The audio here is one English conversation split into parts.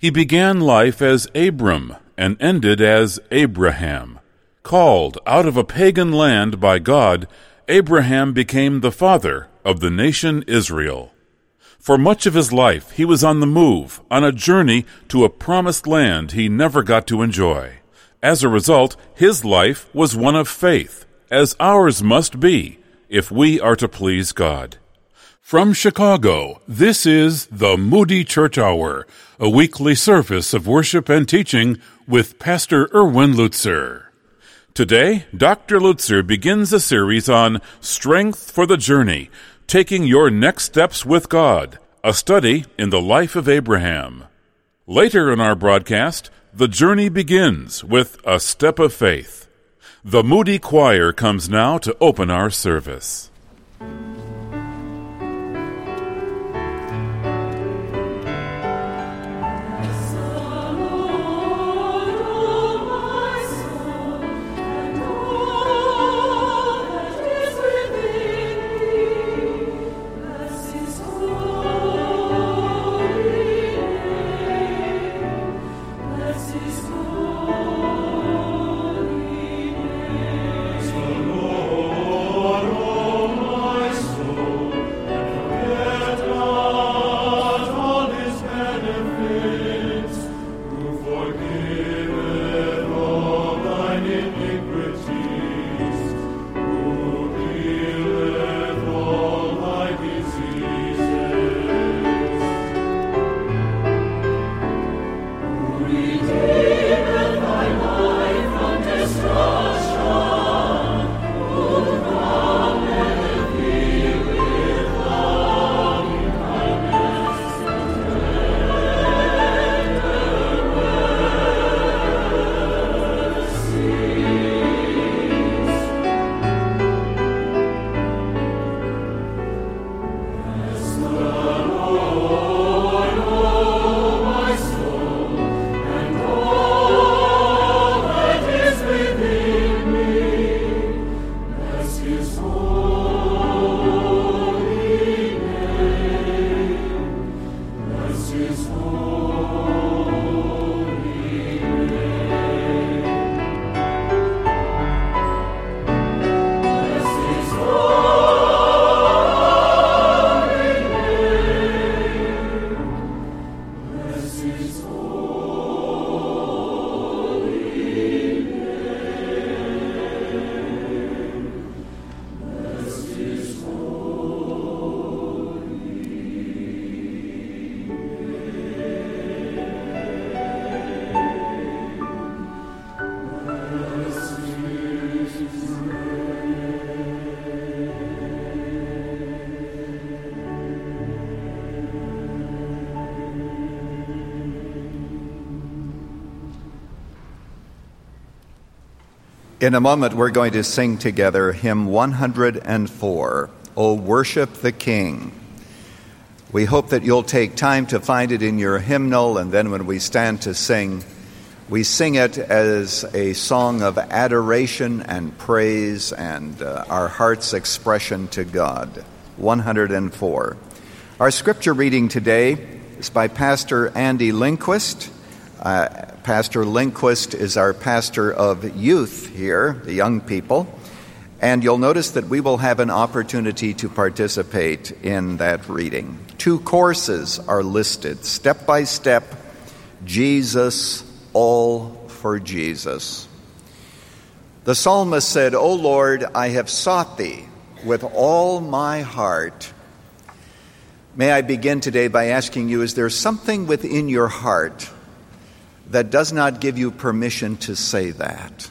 He began life as Abram and ended as Abraham. Called out of a pagan land by God, Abraham became the father of the nation Israel. For much of his life, he was on the move, on a journey to a promised land he never got to enjoy. As a result, his life was one of faith, as ours must be if we are to please God. From Chicago, this is the Moody Church Hour, a weekly service of worship and teaching with Pastor Erwin Lutzer. Today, Dr. Lutzer begins a series on Strength for the Journey, taking your next steps with God, a study in the life of Abraham. Later in our broadcast, the journey begins with a step of faith. The Moody Choir comes now to open our service. In a moment, we're going to sing together hymn 104, O Worship the King. We hope that you'll take time to find it in your hymnal, and then when we stand to sing, we sing it as a song of adoration and praise and our heart's expression to God. 104. Our scripture reading today is by Pastor Andy Lindquist. Pastor Lindquist is our pastor of youth here, the young people, and you'll notice that we will have an opportunity to participate in that reading. 2 courses are listed, step by step, Jesus, all for Jesus. The psalmist said, O Lord, I have sought thee with all my heart. May I begin today by asking you, is there something within your heart that does not give you permission to say that?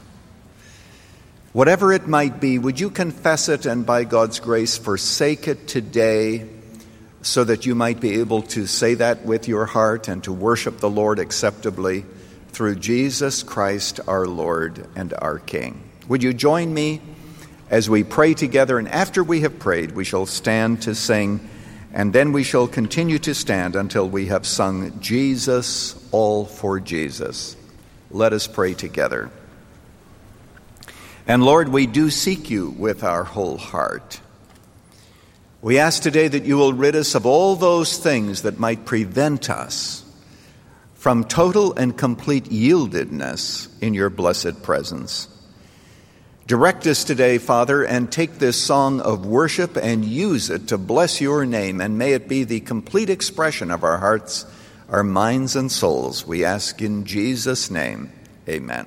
Whatever it might be, would you confess it and by God's grace forsake it today so that you might be able to say that with your heart and to worship the Lord acceptably through Jesus Christ our Lord and our King? Would you join me as we pray together? And after we have prayed, we shall stand to sing, and then we shall continue to stand until we have sung Jesus, all for Jesus. Let us pray together. And Lord, we do seek you with our whole heart. We ask today that you will rid us of all those things that might prevent us from total and complete yieldedness in your blessed presence. Direct us today, Father, and take this song of worship and use it to bless your name, and may it be the complete expression of our hearts, our minds, and souls. We ask in Jesus' name. Amen.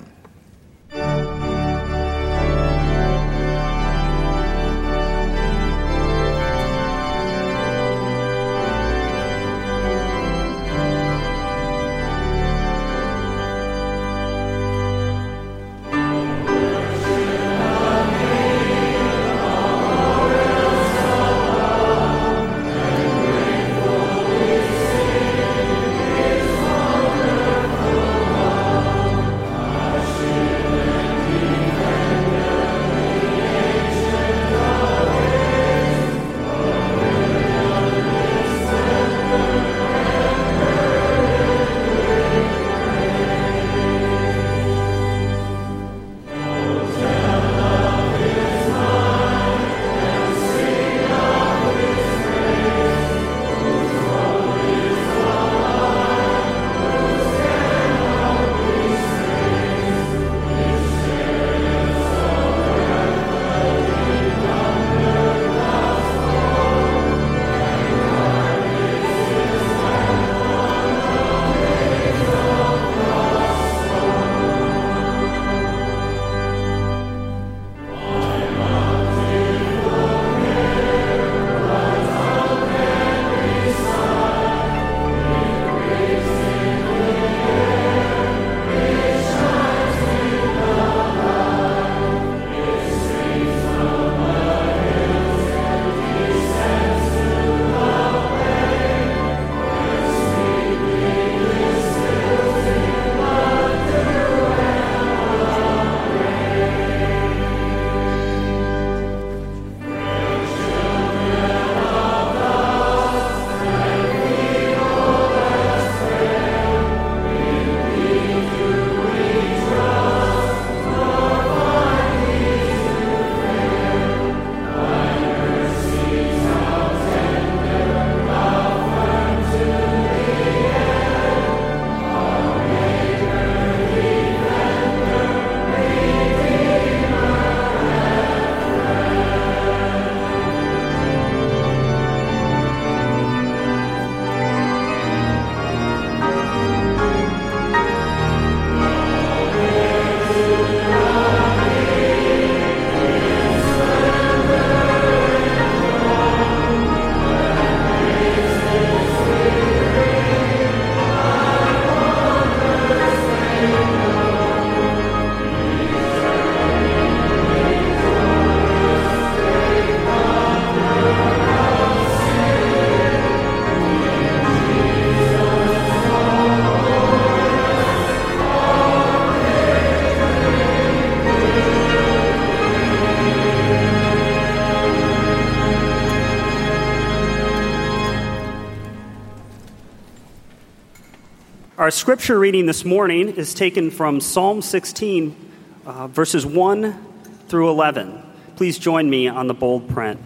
Our scripture reading this morning is taken from Psalm 16, verses 1 through 11. Please join me on the bold print.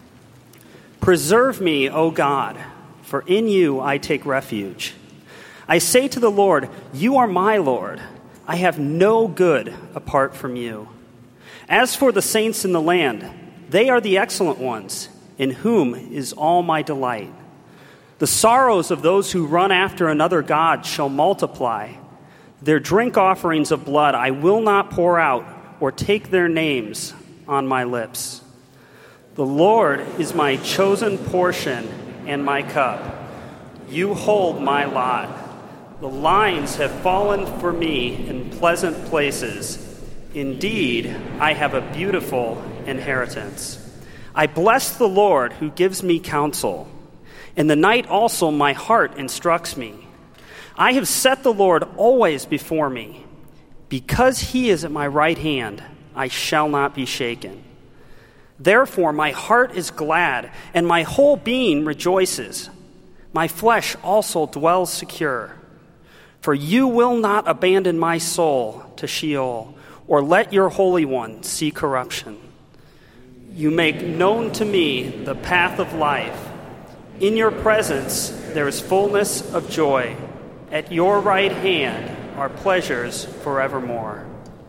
Preserve me, O God, for in you I take refuge. I say to the Lord, you are my Lord. I have no good apart from you. As for the saints in the land, they are the excellent ones, in whom is all my delight. The sorrows of those who run after another god shall multiply. Their drink offerings of blood I will not pour out, or take their names on my lips. The Lord is my chosen portion and my cup. You hold my lot. The lines have fallen for me in pleasant places. Indeed, I have a beautiful inheritance. I bless the Lord who gives me counsel. In the night also my heart instructs me. I have set the Lord always before me. Because he is at my right hand, I shall not be shaken. Therefore my heart is glad, and my whole being rejoices. My flesh also dwells secure. For you will not abandon my soul to Sheol, or let your Holy One see corruption. You make known to me the path of life. In your presence there is fullness of joy. At your right hand are pleasures forevermore.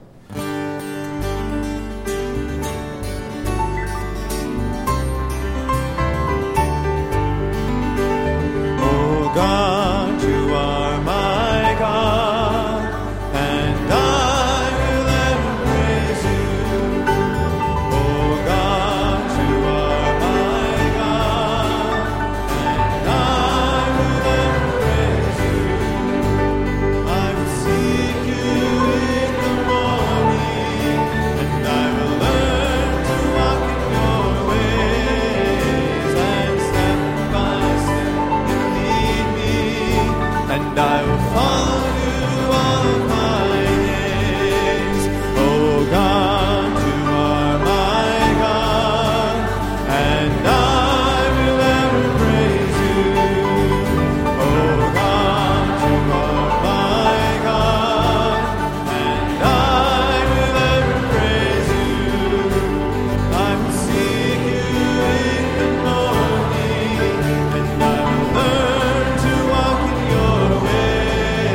Oh God, you are my God, and I will ever praise you. Oh God, you are my God, and I will ever praise you. I will seek you in the morning, and I will learn to walk in your ways, and step by step you lead me, and I will follow you all my days. Oh God, you are my God, and I will ever praise you. Oh God, you are my God, and I will ever praise you. I will seek you in the morning, and I will learn to walk in your ways,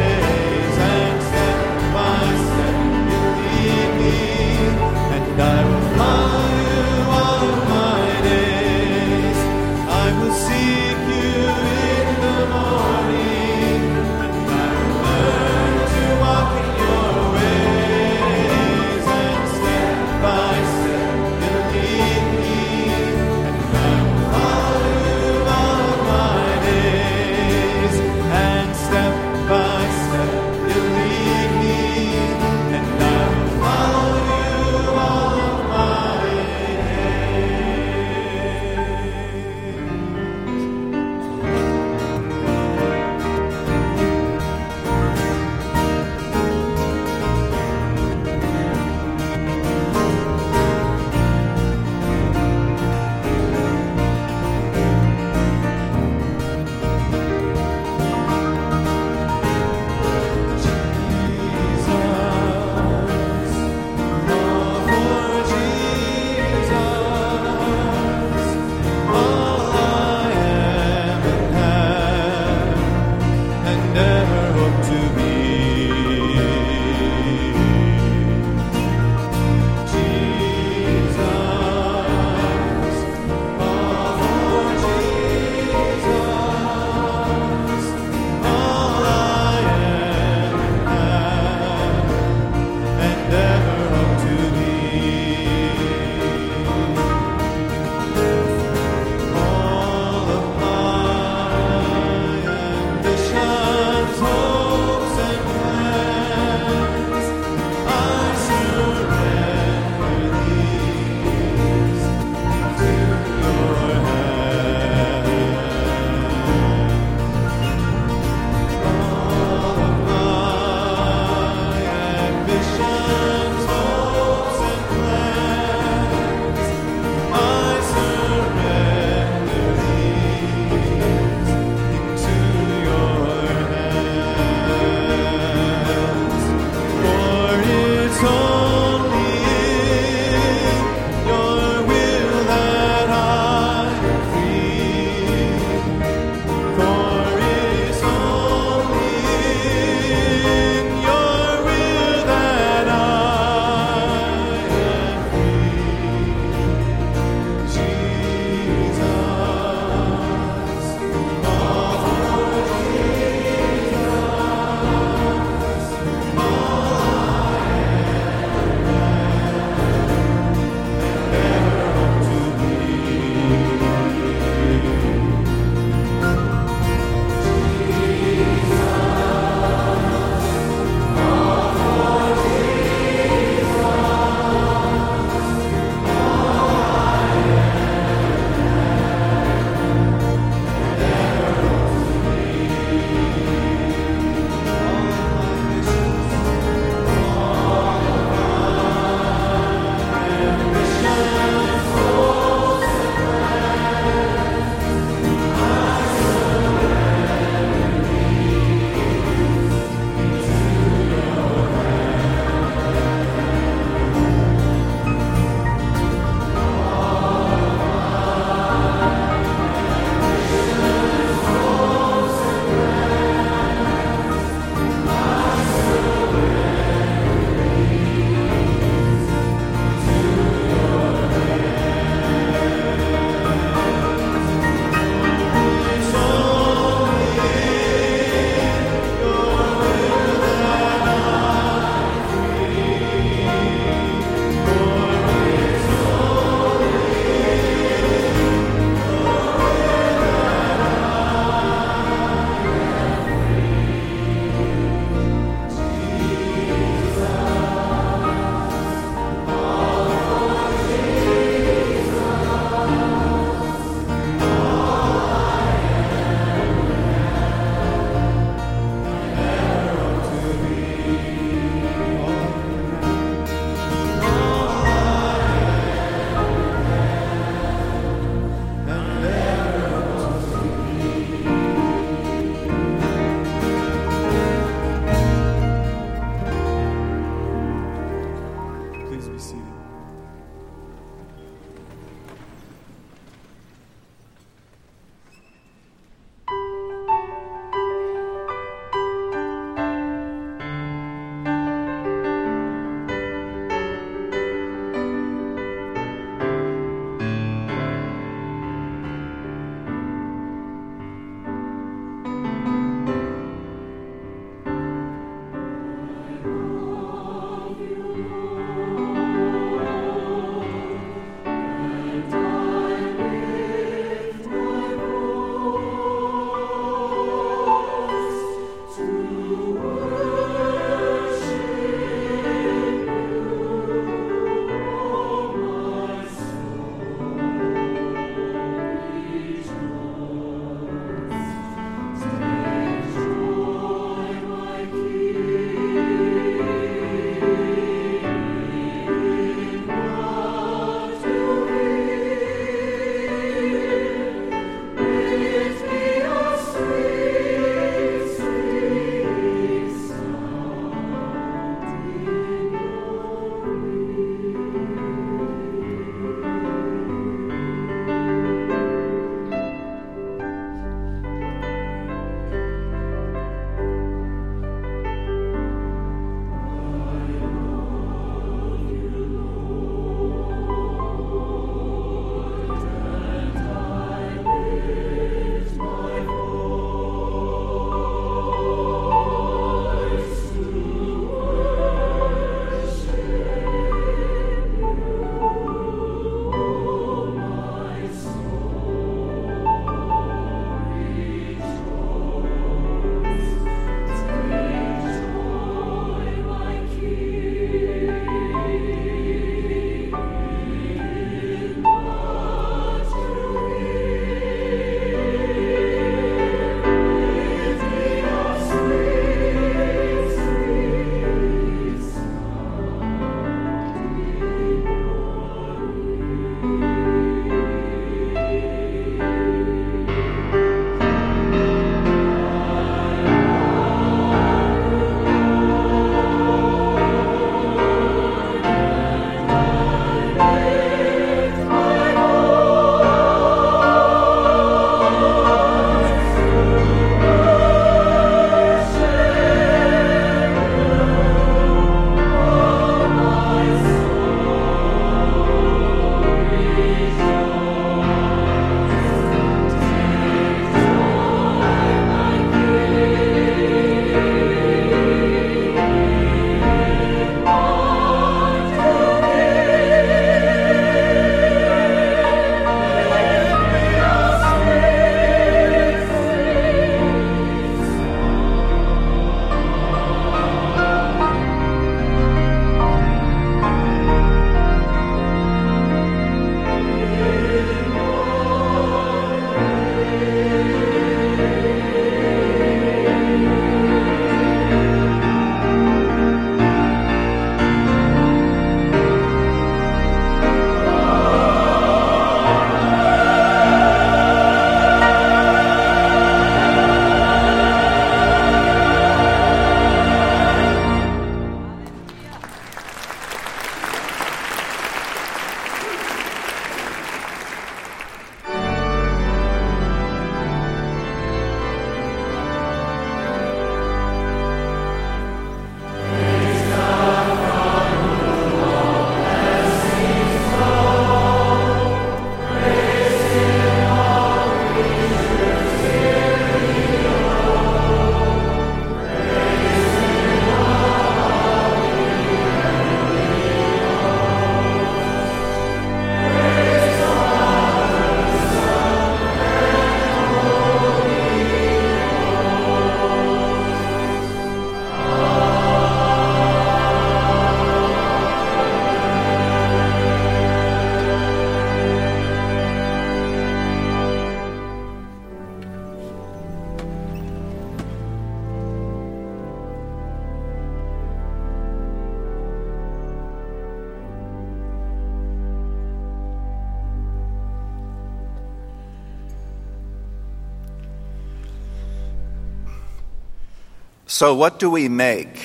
So what do we make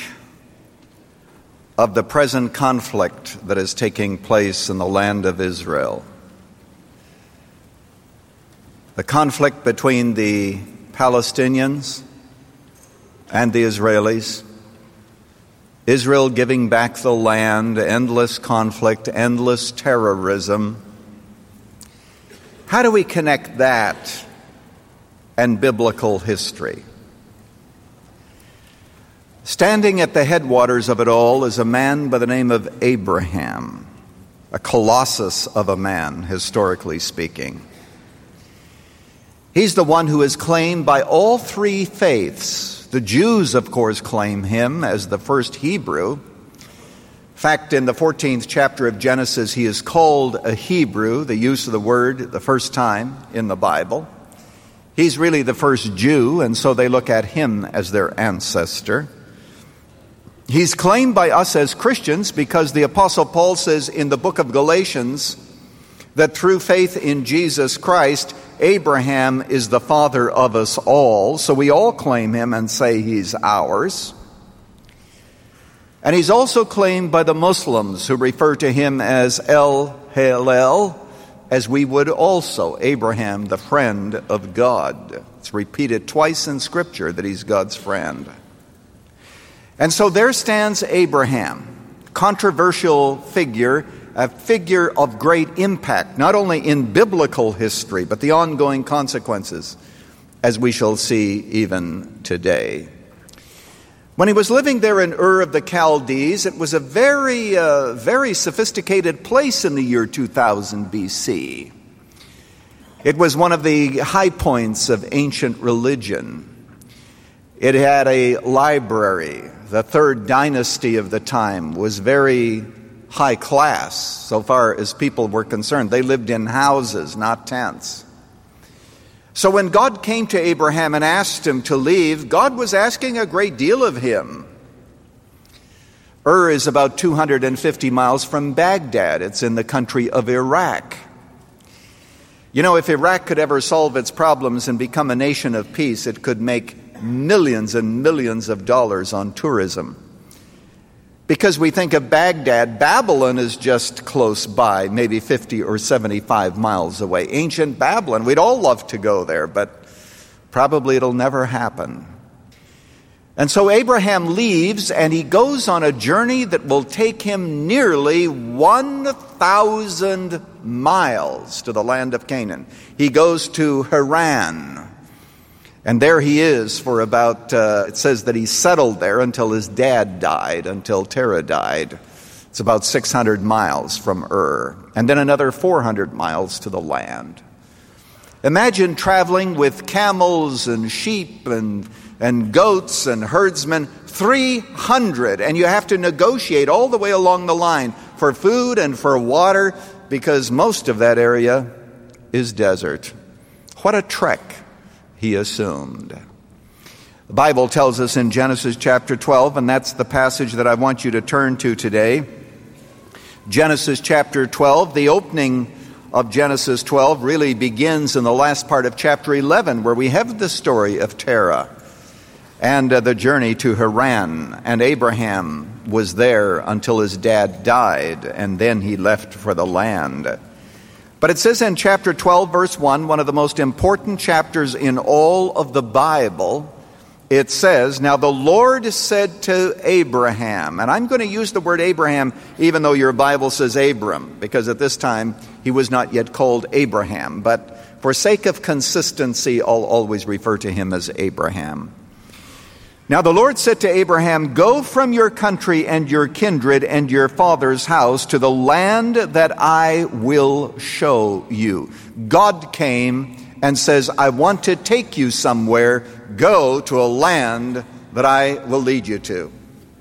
of the present conflict that is taking place in the land of Israel? The conflict between the Palestinians and the Israelis, Israel giving back the land, endless conflict, endless terrorism. How do we connect that and biblical history? Standing at the headwaters of it all is a man by the name of Abraham, a colossus of a man, historically speaking. He's the one who is claimed by all three faiths. The Jews, of course, claim him as the first Hebrew. In fact, in the 14th chapter of Genesis, he is called a Hebrew, the use of the word the first time in the Bible. He's really the first Jew, and so they look at him as their ancestor. He's claimed by us as Christians because the Apostle Paul says in the book of Galatians that through faith in Jesus Christ, Abraham is the father of us all. So we all claim him and say he's ours. And he's also claimed by the Muslims who refer to him as El Halel, as we would also, Abraham, the friend of God. It's repeated twice in Scripture that he's God's friend. And so there stands Abraham, controversial figure, a figure of great impact, not only in biblical history, but the ongoing consequences, as we shall see even today. When he was living there in Ur of the Chaldees, it was a very sophisticated place in the year 2000 BC. It was one of the high points of ancient religion. It had a library. The third dynasty of the time was very high class, so far as people were concerned. They lived in houses, not tents. So when God came to Abraham and asked him to leave, God was asking a great deal of him. Ur is about 250 miles from Baghdad. It's in the country of Iraq. You know, if Iraq could ever solve its problems and become a nation of peace, it could make millions and millions of dollars on tourism. Because we think of Baghdad, Babylon is just close by, maybe 50 or 75 miles away. Ancient Babylon, we'd all love to go there, but probably it'll never happen. And so Abraham leaves, and he goes on a journey that will take him nearly 1,000 miles to the land of Canaan. He goes to Haran. And there he is for about, it says that he settled there until his dad died, until Terah died. It's about 600 miles from Ur. And then another 400 miles to the land. Imagine traveling with camels and sheep and goats and herdsmen, 300. And you have to negotiate all the way along the line for food and for water because most of that area is desert. What a trek he assumed. The Bible tells us in Genesis chapter 12, and that's the passage that I want you to turn to today. Genesis chapter 12, the opening of Genesis 12 really begins in the last part of chapter 11, where we have the story of Terah and the journey to Haran. And Abraham was there until his dad died, and then he left for the land. But it says in chapter 12, verse 1, one of the most important chapters in all of the Bible, it says, "Now the Lord said to Abraham," and I'm going to use the word Abraham even though your Bible says Abram, because at this time he was not yet called Abraham. But for sake of consistency, I'll always refer to him as Abraham. "Now the Lord said to Abraham, go from your country and your kindred and your father's house to the land that I will show you." God came and says, I want to take you somewhere. Go to a land that I will lead you to.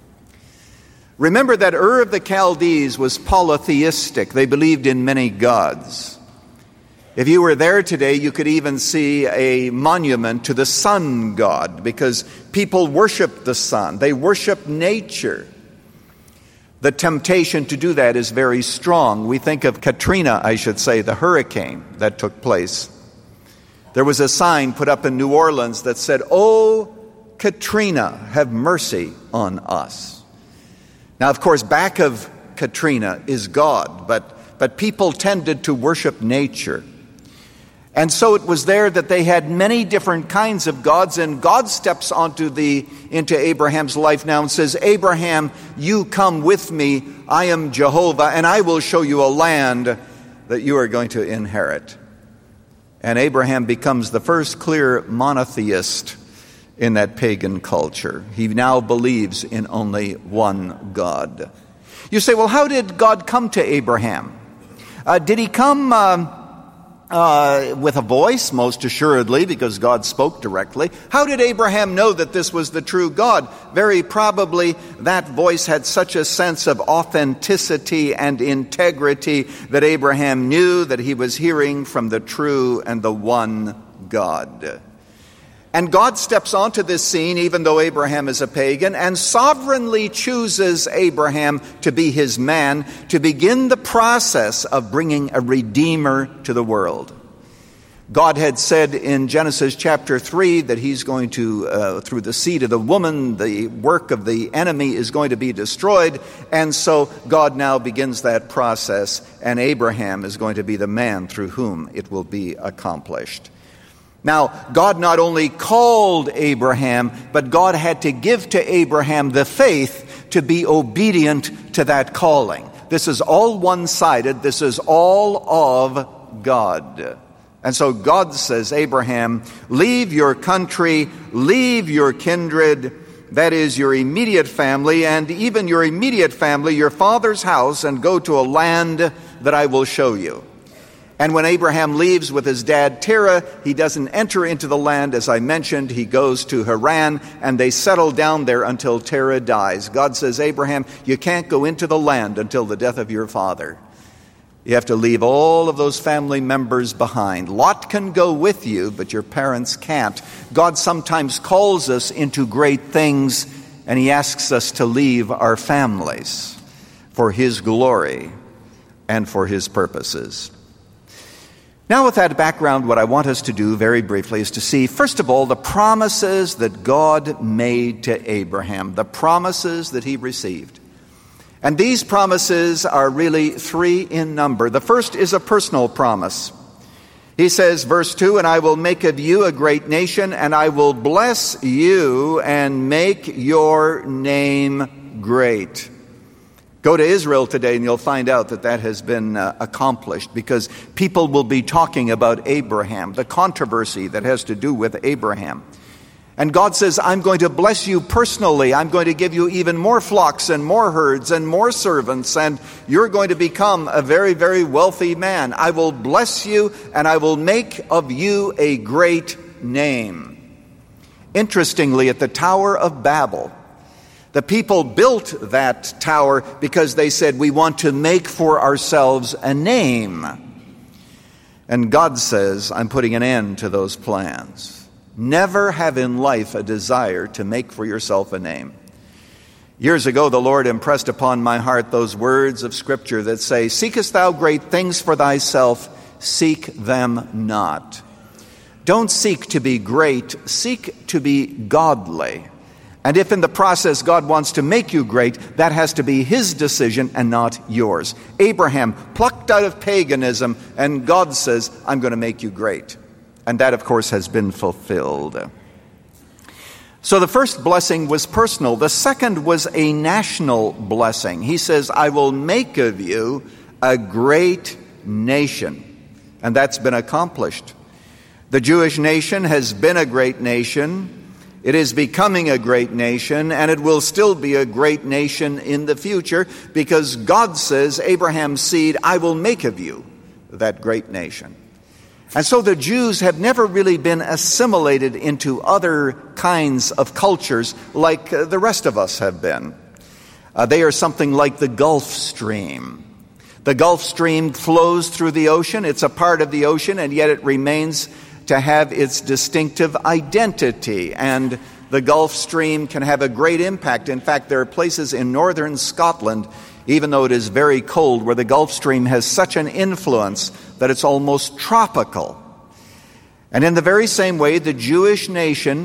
Remember that Ur of the Chaldees was polytheistic. They believed in many gods. If you were there today, you could even see a monument to the sun god, because people worship the sun. They worship nature. The temptation to do that is very strong. We think of Katrina, the hurricane that took place. There was a sign put up in New Orleans that said, "Oh, Katrina, have mercy on us. Now, of course, back of Katrina is God, but people tended to worship nature. And so it was there that they had many different kinds of gods, and God steps into Abraham's life now and says, Abraham, you come with me. I am Jehovah, and I will show you a land that you are going to inherit. And Abraham becomes the first clear monotheist in that pagan culture. He now believes in only one God. You say, well, how did God come to Abraham? Did he come with a voice? Most assuredly, because God spoke directly. How did Abraham know that this was the true God? Very probably that voice had such a sense of authenticity and integrity that Abraham knew that he was hearing from the true and the one God. And God steps onto this scene, even though Abraham is a pagan, and sovereignly chooses Abraham to be his man, to begin the process of bringing a redeemer to the world. God had said in Genesis chapter 3 that he's going to, through the seed of the woman, the work of the enemy is going to be destroyed. And so God now begins that process, and Abraham is going to be the man through whom it will be accomplished. Now, God not only called Abraham, but God had to give to Abraham the faith to be obedient to that calling. This is all one-sided. This is all of God. And so God says, Abraham, leave your country, leave your kindred, that is your immediate family, and even your immediate family, your father's house, and go to a land that I will show you. And when Abraham leaves with his dad Terah, he doesn't enter into the land. As I mentioned, he goes to Haran, and they settle down there until Terah dies. God says, Abraham, you can't go into the land until the death of your father. You have to leave all of those family members behind. Lot can go with you, but your parents can't. God sometimes calls us into great things, and he asks us to leave our families for his glory and for his purposes. Now, with that background, what I want us to do very briefly is to see, first of all, the promises that God made to Abraham, the promises that he received. And these promises are really three in number. The first is a personal promise. He says, verse 2, and I will make of you a great nation, and I will bless you and make your name great. Go to Israel today and you'll find out that that has been accomplished, because people will be talking about Abraham, the controversy that has to do with Abraham. And God says, I'm going to bless you personally. I'm going to give you even more flocks and more herds and more servants, and you're going to become a very, very wealthy man. I will bless you, and I will make of you a great name. Interestingly, at the Tower of Babel, the people built that tower because they said, we want to make for ourselves a name. And God says, I'm putting an end to those plans. Never have in life a desire to make for yourself a name. Years ago, the Lord impressed upon my heart those words of Scripture that say, seekest thou great things for thyself, seek them not. Don't seek to be great, seek to be godly. And if in the process God wants to make you great, that has to be his decision and not yours. Abraham plucked out of paganism, and God says, I'm going to make you great. And that, of course, has been fulfilled. So the first blessing was personal. The second was a national blessing. He says, I will make of you a great nation. And that's been accomplished. The Jewish nation has been a great nation. It is becoming a great nation, and it will still be a great nation in the future, because God says, Abraham's seed, I will make of you that great nation. And so the Jews have never really been assimilated into other kinds of cultures like the rest of us have been. They are something like the Gulf Stream. The Gulf Stream flows through the ocean. It's a part of the ocean, and yet it remains to have its distinctive identity. And the Gulf Stream can have a great impact. In fact, there are places in northern Scotland, even though it is very cold, where the Gulf Stream has such an influence that it's almost tropical. And in the very same way, the Jewish nation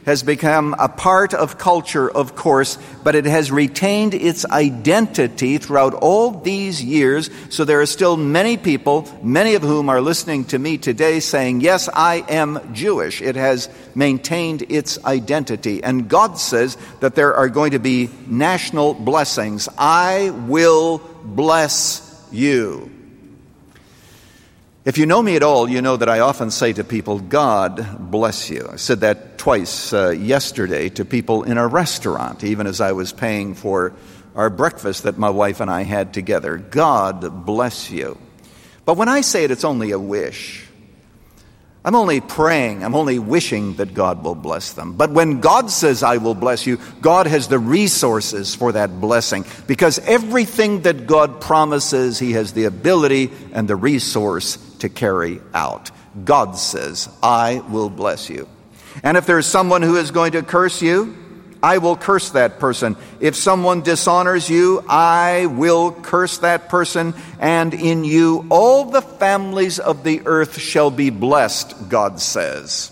has become a part of culture, of course, but it has retained its identity throughout all these years. So there are still many people, many of whom are listening to me today saying, yes, I am Jewish. It has maintained its identity. And God says that there are going to be national blessings. I will bless you. If you know me at all, you know that I often say to people, God bless you. I said that twice yesterday to people in a restaurant, even as I was paying for our breakfast that my wife and I had together. God bless you. But when I say it, it's only a wish. I'm only praying, I'm only wishing that God will bless them. But when God says, I will bless you, God has the resources for that blessing. Because everything that God promises, He has the ability and the resource to carry out. God says, I will bless you. And if there's someone who is going to curse you, I will curse that person. If someone dishonors you, I will curse that person. And in you, all the families of the earth shall be blessed, God says.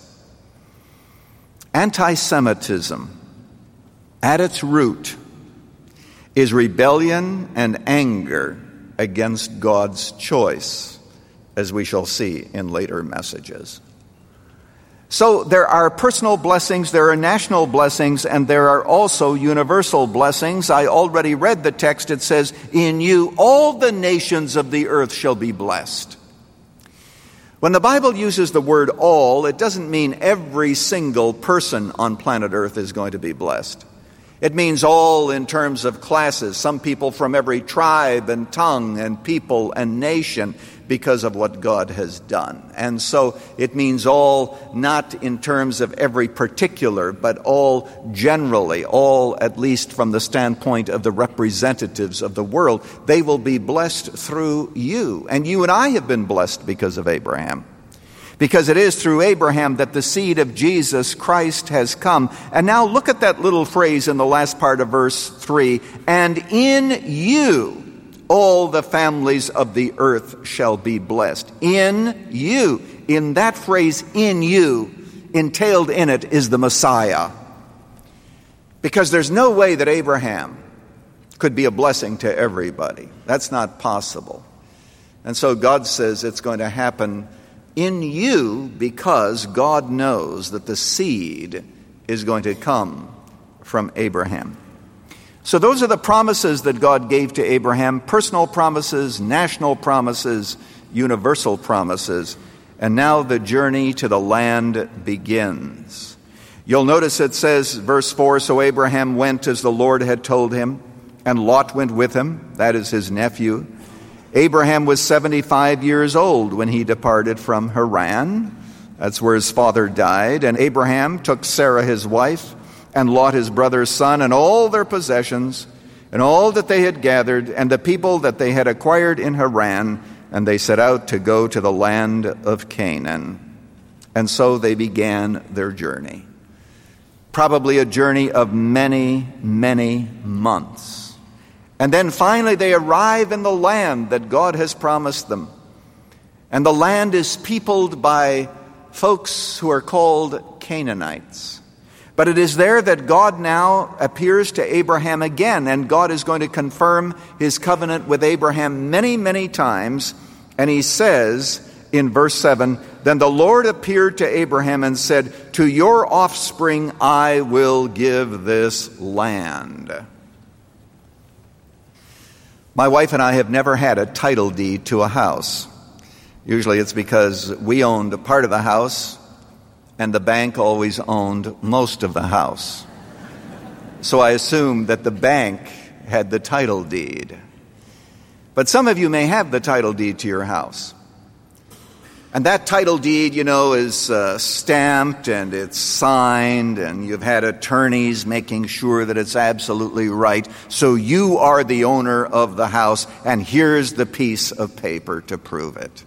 Anti-Semitism, at its root, is rebellion and anger against God's choice, as we shall see in later messages. So there are personal blessings, there are national blessings, and there are also universal blessings. I already read the text. It says, in you all the nations of the earth shall be blessed. When the Bible uses the word all, it doesn't mean every single person on planet Earth is going to be blessed. It means all in terms of classes, some people from every tribe and tongue and people and nation, because of what God has done. And so it means all not in terms of every particular, but all generally, all at least from the standpoint of the representatives of the world. They will be blessed through you. And you and I have been blessed because of Abraham. Because it is through Abraham that the seed of Jesus Christ has come. And now look at that little phrase in the last part of verse 3. And in you all the families of the earth shall be blessed. In you. In that phrase, in you, entailed in it is the Messiah. Because there's no way that Abraham could be a blessing to everybody. That's not possible. And so God says it's going to happen in you because God knows that the seed is going to come from Abraham. So those are the promises that God gave to Abraham, personal promises, national promises, universal promises. And now the journey to the land begins. You'll notice it says, verse 4, so Abraham went as the Lord had told him, and Lot went with him, that is his nephew. Abraham was 75 years old when he departed from Haran. That's where his father died. And Abraham took Sarah his wife, and Lot his brother's son, and all their possessions, and all that they had gathered, and the people that they had acquired in Haran, and they set out to go to the land of Canaan. And so they began their journey. Probably a journey of many, many months. And then finally they arrive in the land that God has promised them. And the land is peopled by folks who are called Canaanites. But it is there that God now appears to Abraham again, and God is going to confirm his covenant with Abraham many, many times. And he says in verse 7, then the Lord appeared to Abraham and said, to your offspring I will give this land. My wife and I have never had a title deed to a house. Usually it's because we owned a part of the house, and the bank always owned most of the house. So I assumed that the bank had the title deed. But some of you may have the title deed to your house. And that title deed, is stamped and it's signed, and you've had attorneys making sure that it's absolutely right. So you are the owner of the house, and here's the piece of paper to prove it.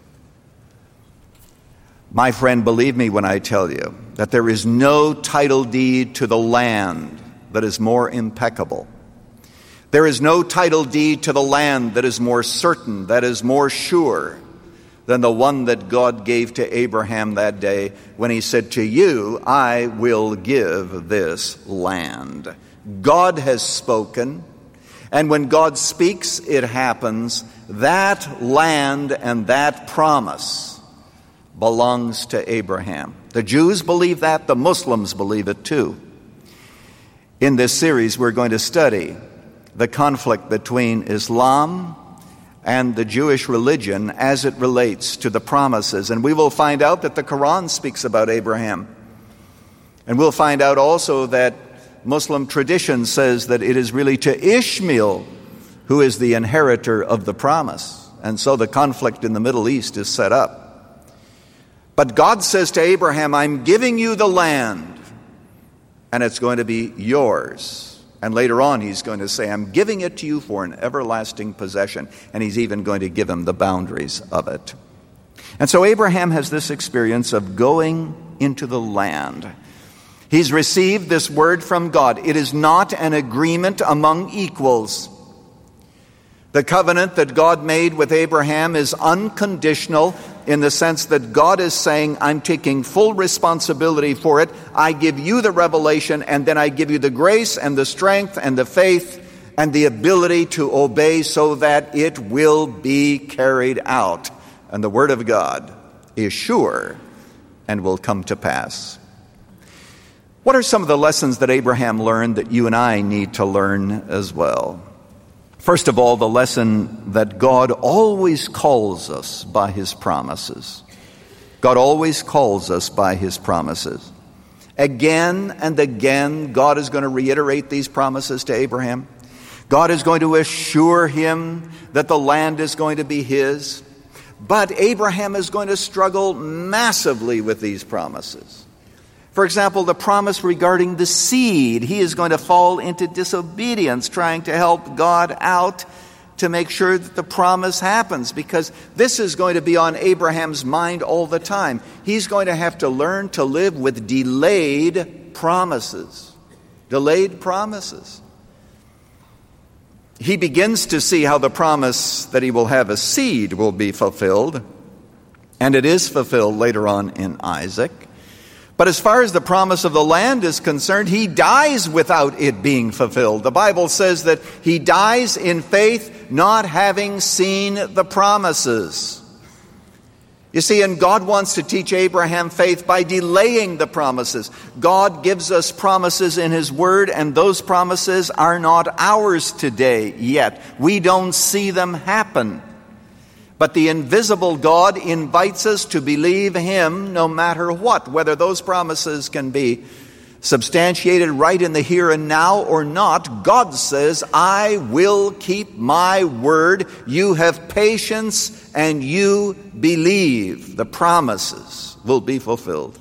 My friend, believe me when I tell you that there is no title deed to the land that is more impeccable. There is no title deed to the land that is more certain, that is more sure than the one that God gave to Abraham that day when he said, "To you I will give this land." God has spoken, and when God speaks, it happens. That land and that promise belongs to Abraham. The Jews believe that, the Muslims believe it too. In this series, we're going to study the conflict between Islam and the Jewish religion as it relates to the promises. And we will find out that the Quran speaks about Abraham. And we'll find out also that Muslim tradition says that it is really to Ishmael who is the inheritor of the promise. And so the conflict in the Middle East is set up. But God says to Abraham, "I'm giving you the land, and it's going to be yours." And later on, he's going to say, "I'm giving it to you for an everlasting possession." And he's even going to give him the boundaries of it. And so Abraham has this experience of going into the land. He's received this word from God. It is not an agreement among equals. The covenant that God made with Abraham is unconditional in the sense that God is saying, "I'm taking full responsibility for it. I give you the revelation, and then I give you the grace and the strength and the faith and the ability to obey so that it will be carried out." And the word of God is sure and will come to pass. What are some of the lessons that Abraham learned that you and I need to learn as well? First of all, the lesson that God always calls us by his promises. God always calls us by his promises. Again and again, God is going to reiterate these promises to Abraham. God is going to assure him that the land is going to be his. But Abraham is going to struggle massively with these promises. For example, the promise regarding the seed. He is going to fall into disobedience, trying to help God out to make sure that the promise happens, because this is going to be on Abraham's mind all the time. He's going to have to learn to live with delayed promises. Delayed promises. He begins to see how the promise that he will have a seed will be fulfilled, and it is fulfilled later on in Isaac. But as far as the promise of the land is concerned, he dies without it being fulfilled. The Bible says that he dies in faith, not having seen the promises. You see, and God wants to teach Abraham faith by delaying the promises. God gives us promises in his word, and those promises are not ours today yet. We don't see them happen. But the invisible God invites us to believe him no matter what, whether those promises can be substantiated right in the here and now or not. God says, "I will keep my word. You have patience and you believe. The promises will be fulfilled."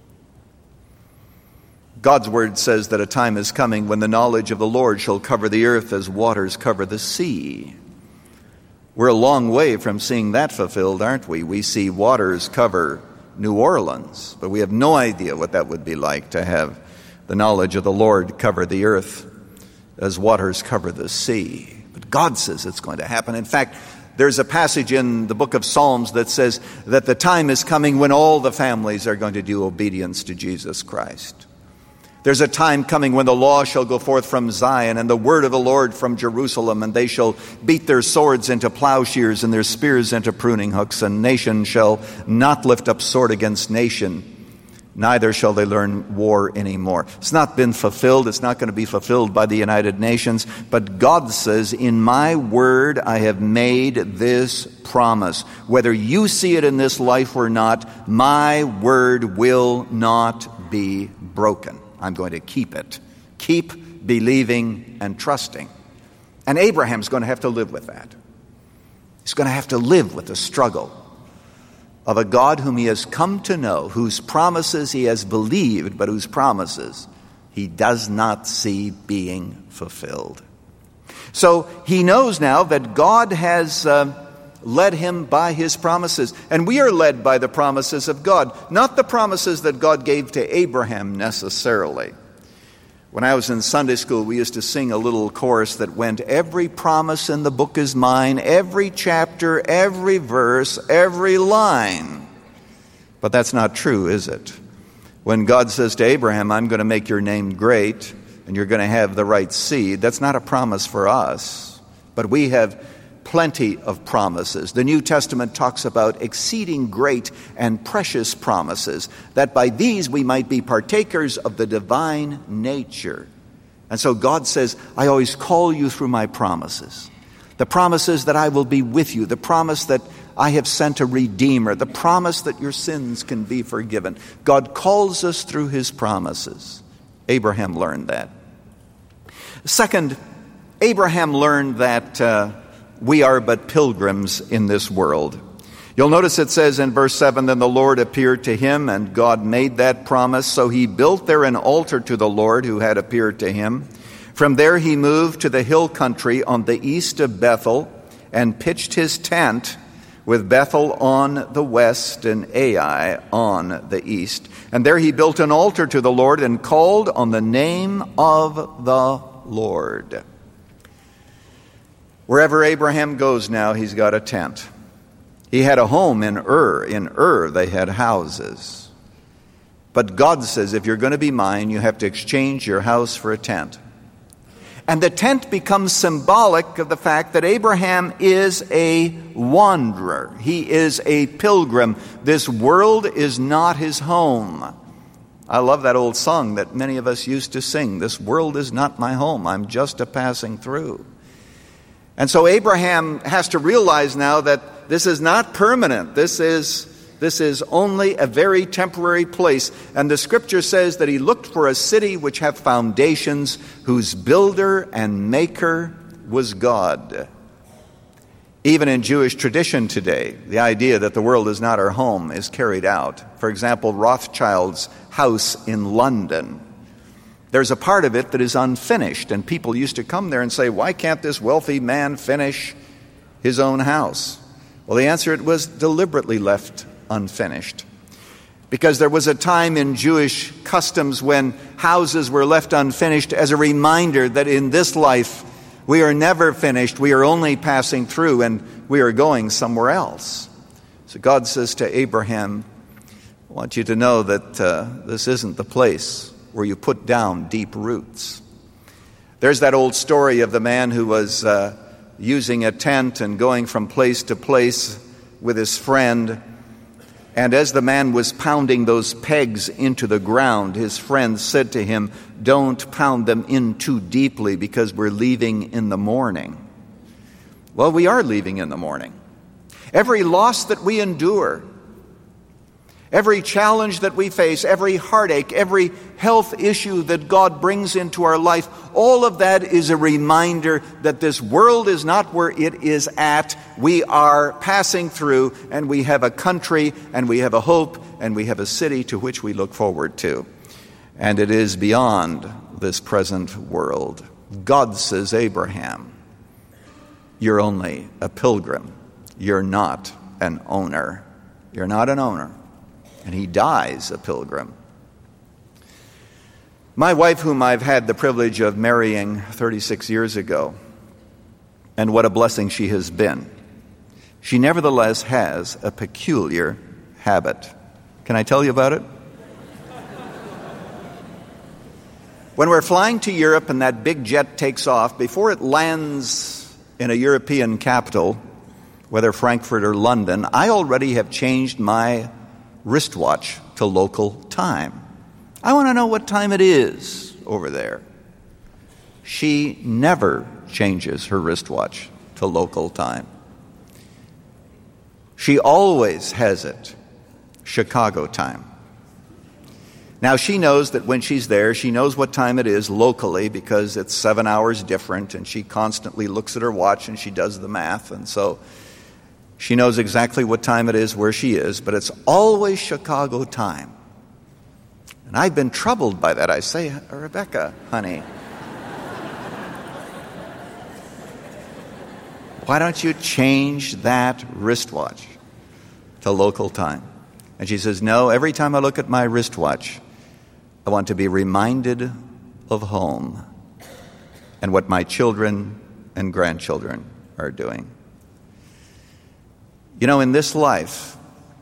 God's word says that a time is coming when the knowledge of the Lord shall cover the earth as waters cover the sea. We're a long way from seeing that fulfilled, aren't we? We see waters cover New Orleans, but we have no idea what that would be like to have the knowledge of the Lord cover the earth as waters cover the sea. But God says it's going to happen. In fact, there's a passage in the book of Psalms that says that the time is coming when all the families are going to do obedience to Jesus Christ. There's a time coming when the law shall go forth from Zion and the word of the Lord from Jerusalem, and they shall beat their swords into plowshares and their spears into pruning hooks, and nation shall not lift up sword against nation, neither shall they learn war anymore. It's not been fulfilled. It's not going to be fulfilled by the United Nations. But God says, "In my word I have made this promise. Whether you see it in this life or not, my word will not be broken. I'm going to keep it." Keep believing and trusting. And Abraham's going to have to live with that. He's going to have to live with the struggle of a God whom he has come to know, whose promises he has believed, but whose promises he does not see being fulfilled. So he knows now that God has led him by his promises. And we are led by the promises of God, not the promises that God gave to Abraham necessarily. When I was in Sunday school, we used to sing a little chorus that went, every promise in the book is mine, every chapter, every verse, every line. But that's not true, is it? When God says to Abraham, I'm going to make your name great, and you're going to have the right seed, that's not a promise for us. But we have plenty of promises. The New Testament talks about exceeding great and precious promises, that by these we might be partakers of the divine nature. And so God says, I always call you through my promises. The promises that I will be with you, the promise that I have sent a Redeemer, the promise that your sins can be forgiven. God calls us through his promises. Abraham learned that. Second, Abraham learned that we are but pilgrims in this world. You'll notice it says in verse 7, then the Lord appeared to him, and God made that promise. So he built there an altar to the Lord who had appeared to him. From there he moved to the hill country on the east of Bethel and pitched his tent, with Bethel on the west and Ai on the east. And there he built an altar to the Lord and called on the name of the Lord. Wherever Abraham goes now, he's got a tent. He had a home in Ur. In Ur, they had houses. But God says, if you're going to be mine, you have to exchange your house for a tent. And the tent becomes symbolic of the fact that Abraham is a wanderer. He is a pilgrim. This world is not his home. I love that old song that many of us used to sing. This world is not my home. I'm just a passing through. And so Abraham has to realize now that this is not permanent. This is only a very temporary place. And the scripture says that he looked for a city which hath foundations, whose builder and maker was God. Even in Jewish tradition today, the idea that the world is not our home is carried out. For example, Rothschild's house in London. There's a part of it that is unfinished, and people used to come there and say, why can't this wealthy man finish his own house? Well, the answer, it was deliberately left unfinished. Because there was a time in Jewish customs when houses were left unfinished as a reminder that in this life we are never finished, we are only passing through, and we are going somewhere else. So God says to Abraham, I want you to know that this isn't the place where you put down deep roots. There's that old story of the man who was using a tent and going from place to place with his friend. And as the man was pounding those pegs into the ground, his friend said to him, don't pound them in too deeply because we're leaving in the morning. Well, we are leaving in the morning. Every loss that we endure, every challenge that we face, every heartache, every health issue that God brings into our life, all of that is a reminder that this world is not where it is at. We are passing through, and we have a country, and we have a hope, and we have a city to which we look forward to. And it is beyond this present world. God says, Abraham, you're only a pilgrim. You're not an owner. You're not an owner. And he dies a pilgrim. My wife, whom I've had the privilege of marrying 36 years ago, and what a blessing she has been, she nevertheless has a peculiar habit. Can I tell you about it? When we're flying to Europe and that big jet takes off, before it lands in a European capital, whether Frankfurt or London, I already have changed my wristwatch to local time. I want to know what time it is over there. She never changes her wristwatch to local time. She always has it Chicago time. Now, she knows that when she's there, she knows what time it is locally because it's 7 hours different, and she constantly looks at her watch and she does the math, and so she knows exactly what time it is where she is, but it's always Chicago time. And I've been troubled by that. I say, Rebecca, honey, why don't you change that wristwatch to local time? And she says, no, every time I look at my wristwatch, I want to be reminded of home and what my children and grandchildren are doing. You know, in this life,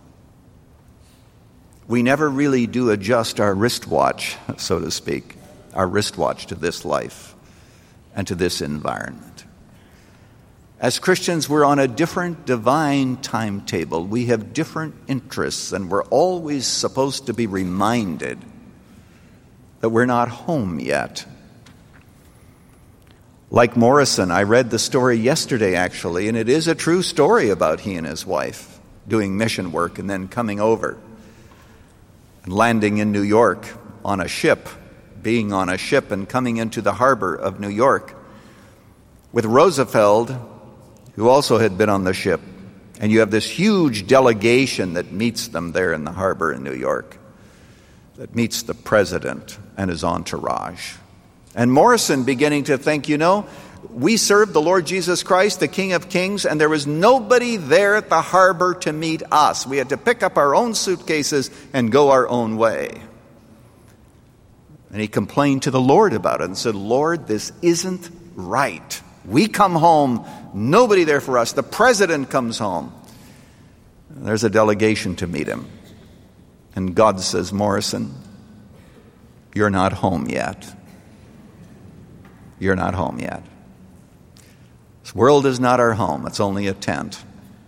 we never really do adjust our wristwatch, so to speak, our wristwatch to this life and to this environment. As Christians, we're on a different divine timetable. We have different interests, and we're always supposed to be reminded that we're not home yet. Like Morrison, I read the story yesterday, actually, and it is a true story about he and his wife doing mission work and then coming over and landing in New York on a ship, being on a ship and coming into the harbor of New York with Roosevelt, who also had been on the ship. And you have this huge delegation that meets them there in the harbor in New York, that meets the president and his entourage. And Morrison beginning to think, you know, we served the Lord Jesus Christ, the King of Kings, and there was nobody there at the harbor to meet us. We had to pick up our own suitcases and go our own way. And he complained to the Lord about it and said, Lord, this isn't right. We come home, nobody there for us. The president comes home. There's a delegation to meet him. And God says, Morrison, you're not home yet. You're not home yet. This world is not our home. It's only a tent.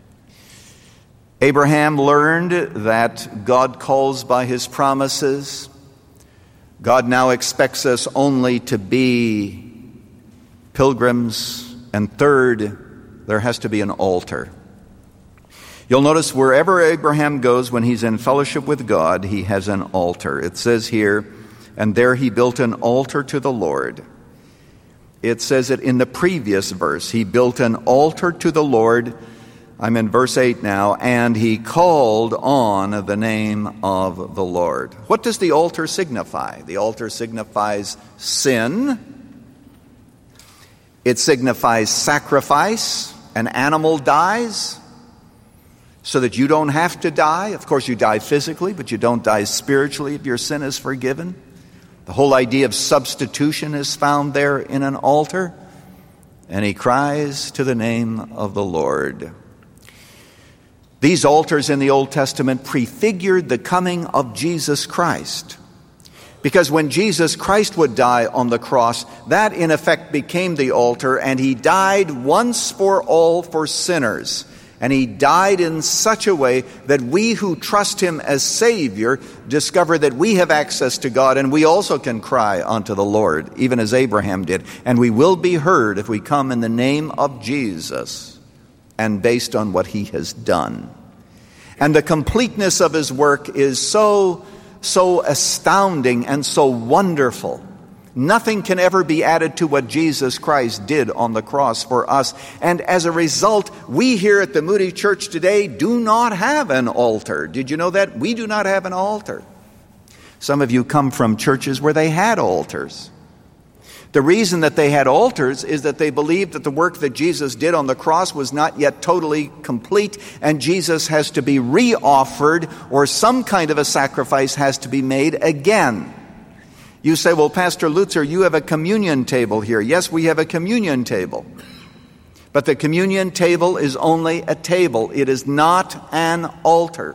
Abraham learned that God calls by his promises. God now expects us only to be pilgrims. And third, there has to be an altar. You'll notice wherever Abraham goes when he's in fellowship with God, he has an altar. It says here, and there he built an altar to the Lord. It says it in the previous verse. He built an altar to the Lord. I'm in verse 8 now. And he called on the name of the Lord. What does the altar signify? The altar signifies sin. It signifies sacrifice. An animal dies so that you don't have to die. Of course, you die physically, but you don't die spiritually if your sin is forgiven. The whole idea of substitution is found there in an altar. And he cries to the name of the Lord. These altars in the Old Testament prefigured the coming of Jesus Christ. Because when Jesus Christ would die on the cross, that in effect became the altar, and he died once for all for sinners. And he died in such a way that we who trust him as Savior discover that we have access to God, and we also can cry unto the Lord, even as Abraham did. And we will be heard if we come in the name of Jesus and based on what he has done. And the completeness of his work is so astounding and so wonderful. Nothing can ever be added to what Jesus Christ did on the cross for us. And as a result, we here at the Moody Church today do not have an altar. Did you know that? We do not have an altar. Some of you come from churches where they had altars. The reason that they had altars is that they believed that the work that Jesus did on the cross was not yet totally complete, and Jesus has to be re-offered, or some kind of a sacrifice has to be made again. You say, well, Pastor Lutzer, you have a communion table here. Yes, we have a communion table. But the communion table is only a table. It is not an altar.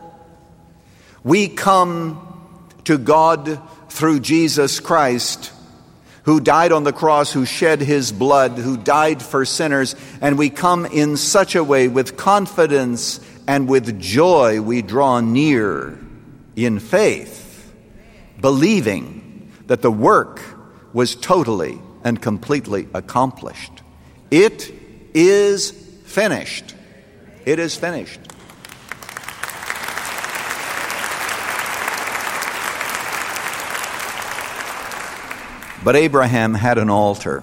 We come to God through Jesus Christ, who died on the cross, who shed his blood, who died for sinners, and we come in such a way with confidence and with joy. We draw near in faith, believing that the work was totally and completely accomplished. It is finished. It is finished. But Abraham had an altar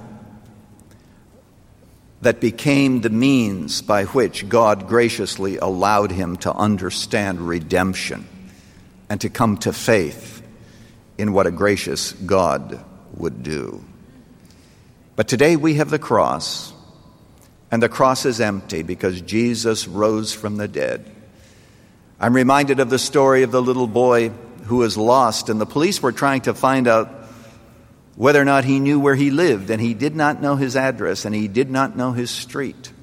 that became the means by which God graciously allowed him to understand redemption and to come to faith in what a gracious God would do. But today we have the cross, and the cross is empty because Jesus rose from the dead. I'm reminded of the story of the little boy who was lost, and the police were trying to find out whether or not he knew where he lived, and he did not know his address, and he did not know his street.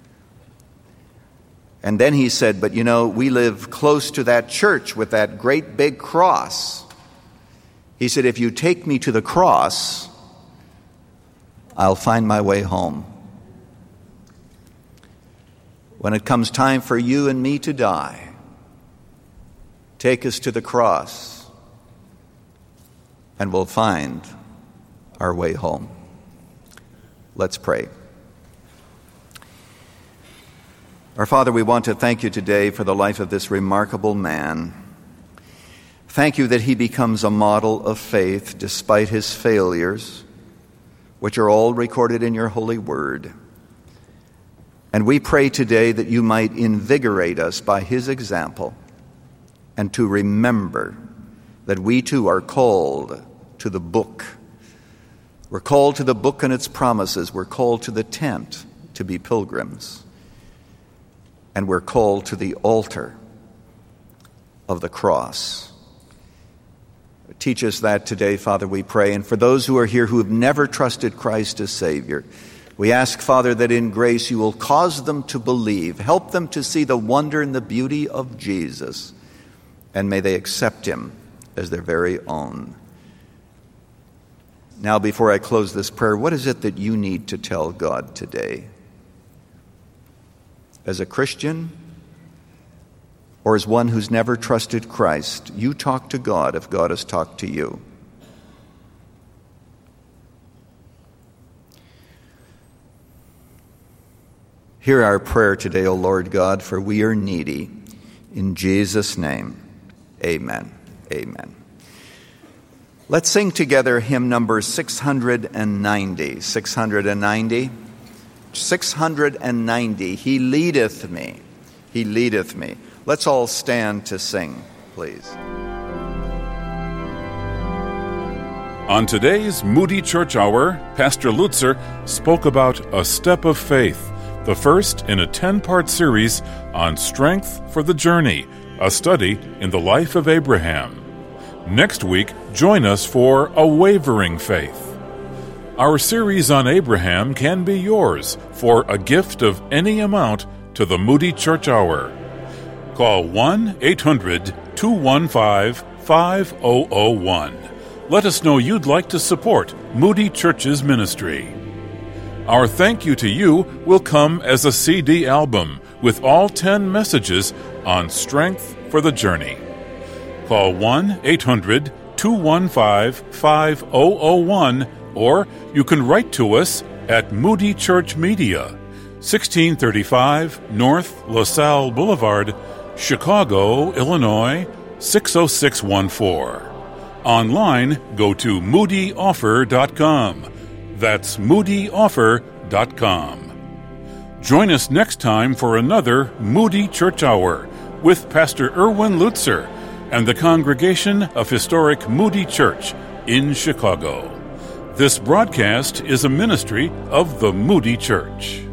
And then he said, but we live close to that church with that great big cross. He said, if you take me to the cross, I'll find my way home. When it comes time for you and me to die, take us to the cross, and we'll find our way home. Let's pray. Our Father, we want to thank you today for the life of this remarkable man. Thank you that he becomes a model of faith despite his failures, which are all recorded in your holy word. And we pray today that you might invigorate us by his example, and to remember that we too are called to the book. We're called to the book and its promises. We're called to the tent to be pilgrims. And we're called to the altar of the cross. Teach us that today, Father, we pray. And for those who are here who have never trusted Christ as Savior, we ask, Father, that in grace you will cause them to believe. Help them to see the wonder and the beauty of Jesus. And may they accept him as their very own. Now, before I close this prayer, what is it that you need to tell God today? As a Christian, or as one who's never trusted Christ, you talk to God if God has talked to you. Hear our prayer today, O Lord God, for we are needy. In Jesus' name, amen. Amen. Let's sing together hymn number 690. 690. 690. He leadeth me. He leadeth me. Let's all stand to sing, please. On today's Moody Church Hour, Pastor Lutzer spoke about a step of faith, the first in a 10-part series on strength for the journey, a study in the life of Abraham. Next week, join us for A Wavering Faith. Our series on Abraham can be yours for a gift of any amount to the Moody Church Hour. Call 1-800-215-5001. Let us know you'd like to support Moody Church's ministry. Our thank you to you will come as a CD album with all 10 messages on strength for the journey. Call 1-800-215-5001, or you can write to us at Moody Church Media, 1635 North LaSalle Boulevard, Chicago, Illinois, 60614. Online, go to moodyoffer.com. That's moodyoffer.com. Join us next time for another Moody Church Hour with Pastor Erwin Lutzer and the congregation of historic Moody Church in Chicago. This broadcast is a ministry of the Moody Church.